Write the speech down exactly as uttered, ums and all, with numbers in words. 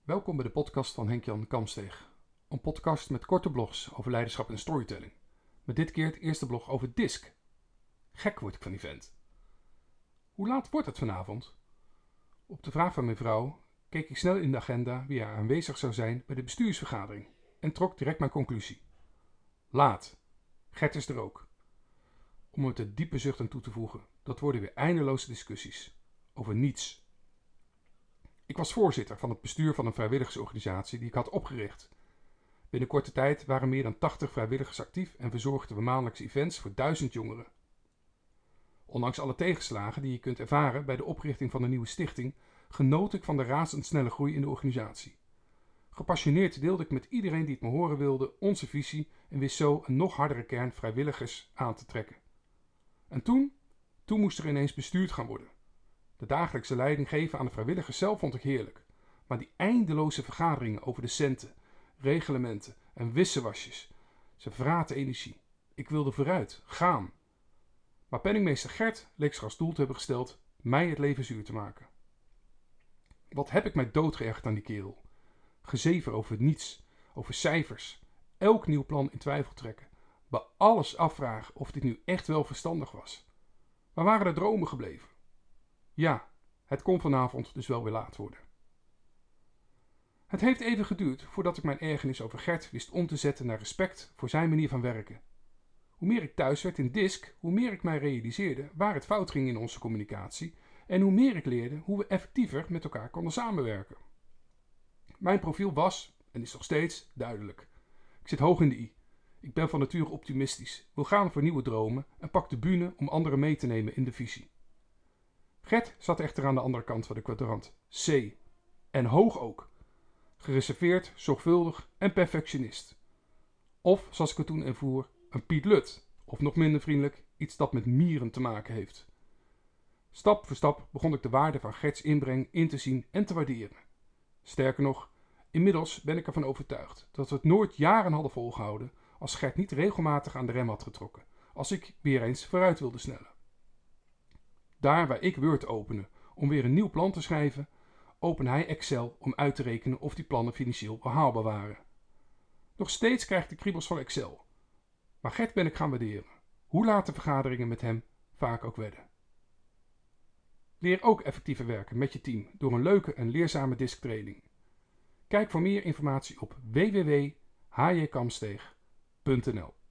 Welkom bij de podcast van Henk-Jan Kamsteeg. Een podcast met korte blogs over leiderschap en storytelling. Met dit keer het eerste blog over D I S C. Gek word ik van die vent. Hoe laat wordt het vanavond? Op de vraag van mijn vrouw keek ik snel in de agenda wie er aanwezig zou zijn bij de bestuursvergadering en trok direct mijn conclusie. Laat. Gert is er ook. Om er met een diepe zucht aan toe te voegen, dat worden weer eindeloze discussies. Over niets. Ik was voorzitter van het bestuur van een vrijwilligersorganisatie die ik had opgericht. Binnen korte tijd waren meer dan tachtig vrijwilligers actief en verzorgden we maandelijks events voor duizend jongeren. Ondanks alle tegenslagen die je kunt ervaren bij de oprichting van een nieuwe stichting, genoot ik van de razendsnelle groei in de organisatie. Gepassioneerd deelde ik met iedereen die het me horen wilde onze visie en wist zo een nog hardere kern vrijwilligers aan te trekken. En toen? Toen moest er ineens bestuurd gaan worden. De dagelijkse leiding geven aan de vrijwilligers zelf vond ik heerlijk. Maar die eindeloze vergaderingen over de centen, reglementen en wissewasjes, ze vraten energie. Ik wilde vooruit, gaan. Maar penningmeester Gert leek zich als doel te hebben gesteld mij het leven zuur te maken. Wat heb ik mij doodgeërgerd aan die kerel. Gezever over niets, over cijfers, elk nieuw plan in twijfel trekken, bij alles afvragen of dit nu echt wel verstandig was. Waar waren de dromen gebleven? Ja, het kon vanavond dus wel weer laat worden. Het heeft even geduurd voordat ik mijn ergernis over Gert wist om te zetten naar respect voor zijn manier van werken. Hoe meer ik thuis werd in D I S C, hoe meer ik mij realiseerde waar het fout ging in onze communicatie en hoe meer ik leerde hoe we effectiever met elkaar konden samenwerken. Mijn profiel was, en is nog steeds, duidelijk. Ik zit hoog in de i. Ik ben van nature optimistisch, wil gaan voor nieuwe dromen en pak de bühne om anderen mee te nemen in de visie. Gert zat echter aan de andere kant van de kwadrant, C. En hoog ook. Gereserveerd, zorgvuldig en perfectionist. Of, zoals ik het toen ervoer, een Piet Lut, of nog minder vriendelijk, iets dat met mieren te maken heeft. Stap voor stap begon ik de waarde van Gerts inbreng in te zien en te waarderen. Sterker nog, inmiddels ben ik ervan overtuigd dat we het nooit jaren hadden volgehouden als Gert niet regelmatig aan de rem had getrokken, als ik weer eens vooruit wilde snellen. Daar waar ik Word opende om weer een nieuw plan te schrijven, opende hij Excel om uit te rekenen of die plannen financieel behaalbaar waren. Nog steeds krijg ik de kriebels van Excel. Maar Gert ben ik gaan waarderen, hoe laat de vergaderingen met hem vaak ook werden. Leer ook effectiever werken met je team door een leuke en leerzame D I S C-training. Kijk voor meer informatie op w w w punt h j kamsteeg punt n l.